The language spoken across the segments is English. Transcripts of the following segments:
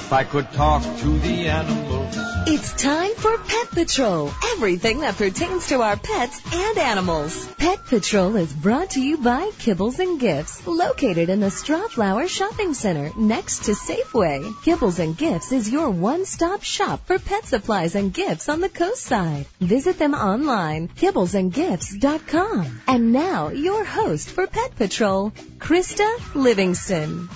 If I could talk to the animals. It's time for Pet Patrol. Everything that pertains to our pets and animals. Pet Patrol is brought to you by Kibbles and Gifts, located in the Strawflower Shopping Center next to Safeway. Kibbles and Gifts is your one-stop shop for pet supplies and gifts on the coast side. Visit them online, kibblesandgifts.com. And now, your host for Pet Patrol, Krista Livingston.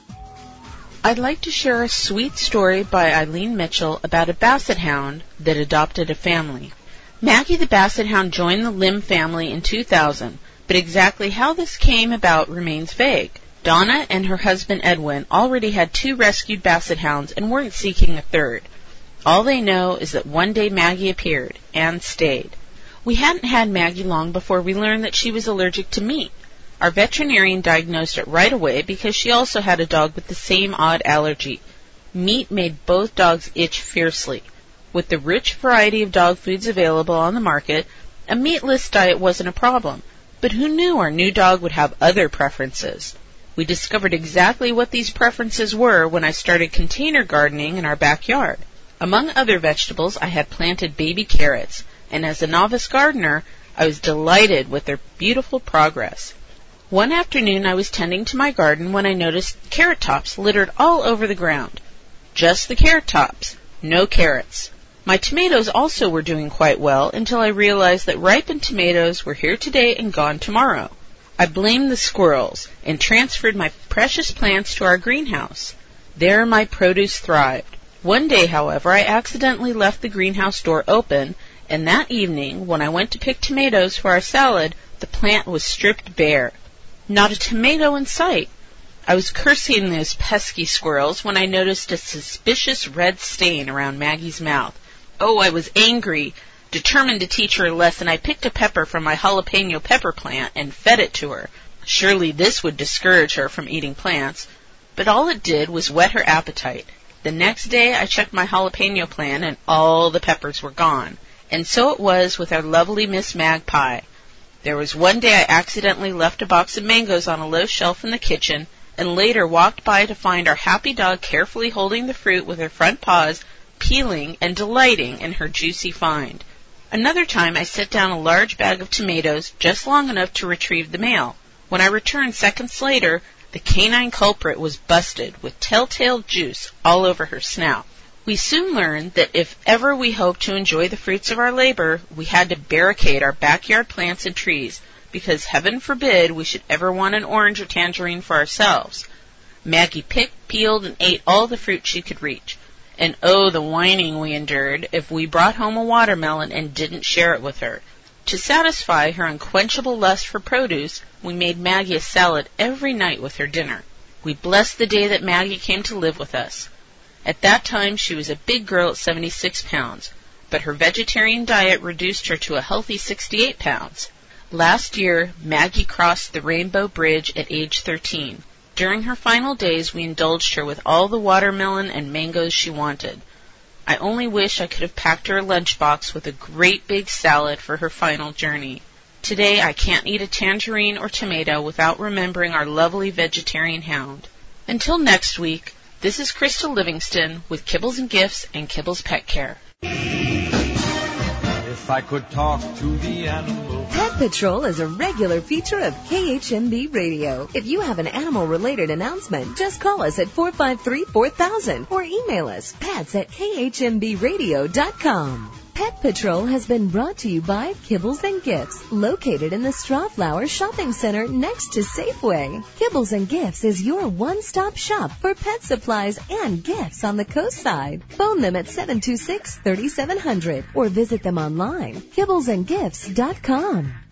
I'd like to share a sweet story by Eileen Mitchell about a basset hound that adopted a family. Maggie the basset hound joined the Lim family in 2000, but exactly how this came about remains vague. Donna and her husband Edwin already had 2 rescued basset hounds and weren't seeking a third. All they know is that one day Maggie appeared and stayed. We hadn't had Maggie long before we learned that she was allergic to meat. Our veterinarian diagnosed it right away because she also had a dog with the same odd allergy. Meat made both dogs itch fiercely. With the rich variety of dog foods available on the market, a meatless diet wasn't a problem. But who knew our new dog would have other preferences? We discovered exactly what these preferences were when I started container gardening in our backyard. Among other vegetables, I had planted baby carrots, and as a novice gardener, I was delighted with their beautiful progress. One afternoon I was tending to my garden when I noticed carrot tops littered all over the ground. Just the carrot tops, no carrots. My tomatoes also were doing quite well until I realized that ripened tomatoes were here today and gone tomorrow. I blamed the squirrels and transferred my precious plants to our greenhouse. There my produce thrived. One day, however, I accidentally left the greenhouse door open, and that evening, when I went to pick tomatoes for our salad, the plant was stripped bare. Not a tomato in sight. I was cursing those pesky squirrels when I noticed a suspicious red stain around Maggie's mouth. Oh, I was angry. Determined to teach her a lesson, I picked a pepper from my jalapeno pepper plant and fed it to her. Surely this would discourage her from eating plants, but all it did was whet her appetite. The next day I checked my jalapeno plant and all the peppers were gone. And so it was with our lovely Miss Magpie. There was one day I accidentally left a box of mangoes on a low shelf in the kitchen, and later walked by to find our happy dog carefully holding the fruit with her front paws, peeling and delighting in her juicy find. Another time I set down a large bag of tomatoes just long enough to retrieve the mail. When I returned seconds later, the canine culprit was busted with telltale juice all over her snout. We soon learned that if ever we hoped to enjoy the fruits of our labor, we had to barricade our backyard plants and trees, because heaven forbid we should ever want an orange or tangerine for ourselves. Maggie picked, peeled, and ate all the fruit she could reach. And oh, the whining we endured if we brought home a watermelon and didn't share it with her. To satisfy her unquenchable lust for produce, we made Maggie a salad every night with her dinner. We blessed the day that Maggie came to live with us. At that time, she was a big girl at 76 pounds, but her vegetarian diet reduced her to a healthy 68 pounds. Last year, Maggie crossed the Rainbow Bridge at age 13. During her final days, we indulged her with all the watermelon and mangoes she wanted. I only wish I could have packed her a lunchbox with a great big salad for her final journey. Today, I can't eat a tangerine or tomato without remembering our lovely vegetarian hound. Until next week, this is Krista Livingston with Kibbles and Gifts and Kibbles Pet Care. If I could talk to the animals. Pet Patrol is a regular feature of KHMB Radio. If you have an animal-related announcement, just call us at 453-4000 or email us pets@khmbradio.com. Pet Patrol has been brought to you by Kibbles and Gifts, located in the Strawflower Shopping Center next to Safeway. Kibbles and Gifts is your one-stop shop for pet supplies and gifts on the coast side. Phone them at 726-3700 or visit them online, kibblesandgifts.com.